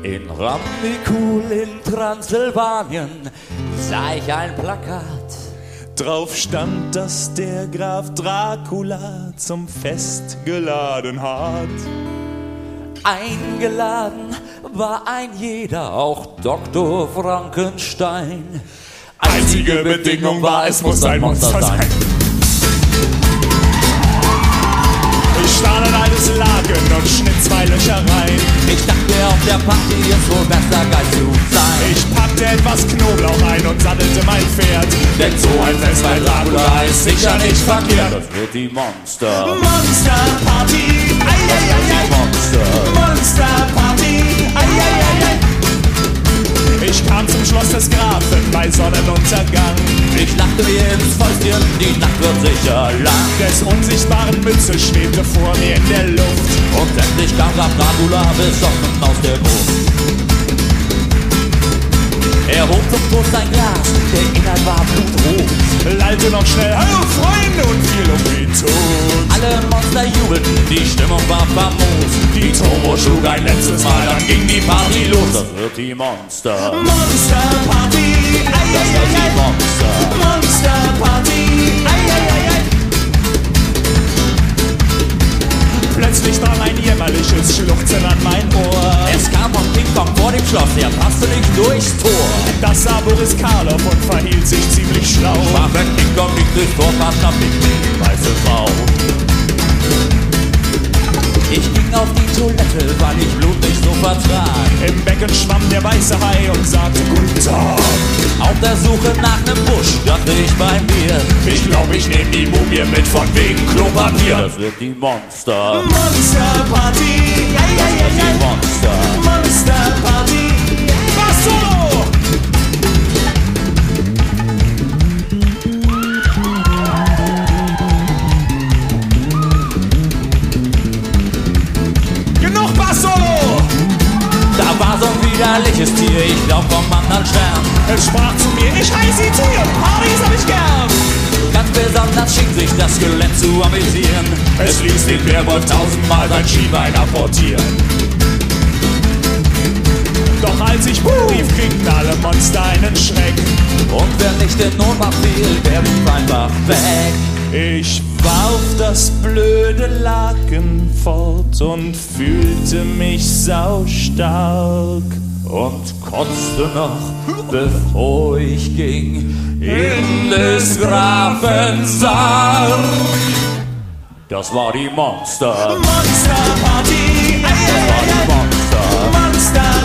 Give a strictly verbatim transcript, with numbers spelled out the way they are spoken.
In Ramnikul in Transsilvanien sah ich ein Plakat. Drauf stand, dass der Graf Dracula zum Fest geladen hat. Eingeladen war ein jeder, auch Doktor Frankenstein. Einzige Bedingung war, es muss ein Monster sein. Ich stahl ein altes Laken und schnitt zwei Löcher rein. Ich dachte, auf der Party ist wohl besser Geist zu sein. Ich packte etwas Knoblauch ein und sattelte mein Pferd. Denn so ein Fest bei Dracula ist sicher nicht verkehrt. Das wird die Monster Monster Party, ei, ei, ei, ei. Monster Monster Party, ei, ei, ei, ei. Ich kam zum Schloss des Grafen bei Sonnenuntergang. Ich lachte mir ins Fäustchen, die Nacht wird sicher lang. Des unsichtbaren Mütze schwebte vor mir in der Luft. Und endlich kam Graf Dracula besoffen aus der Gruft. Er hob zum Toast ein Glas, der Inhalt war blutrot. Lallte noch schnell, hallo Freunde, und fiel um den Tod. Alle Monster jubelten, die Stimmung war famos. Die Turbo schlug ein letztes Mal, dann ging die Party los. Das wird die Monster Monster Party, ei, Das ei, wird ei, die ei. Monster Monster Party, ei, ei, ei, ei. Plötzlich drang ein jämmerliches Schluchzen an mein Ohr. Es kam von King Kong vor dem Schloss, er passte nicht durchs Tor. Das sah Boris Karloff und verhielt sich ziemlich schlau. War wenn King Kong nicht durchs Tor passt, hab ich die weiße Frau. Ich ging auf die Toilette, weil ich Blut nicht so vertrag. Im Becken schwamm der weiße Hai und sagte Guten Tag. Auf der Suche nach nem Busch dachte ich bei mir, Ich glaub, ich nehm die Mumie mit von wegen Klopapier. das wird die Monster Monster Party, ei, ei, ei, Die ei. Monster Monster Party, was solo? Genug Bass Solo! Da war so ein widerliches Tier, ich glaub vom anderen Stern. Es sprach zu mir, ich heiße Tier, Partys hab ich gern. Ganz besonders schien sich das Skelett zu amüsieren. Es ließ den Werwolf tausendmal sein Schienbein apportieren. Doch als ich Buh rief, kriegten alle Monster einen Schreck. Und wer nicht in Ohnmacht fiel, der blieb einfach weg. Ich warf das blöde Laken fort und fühlte mich saustark. Und kotzte noch, bevor ich ging, in des Grafen Sarg. Das war die Monster, Monster Party, ei, das ei, war ei, die ei. Monster. Monster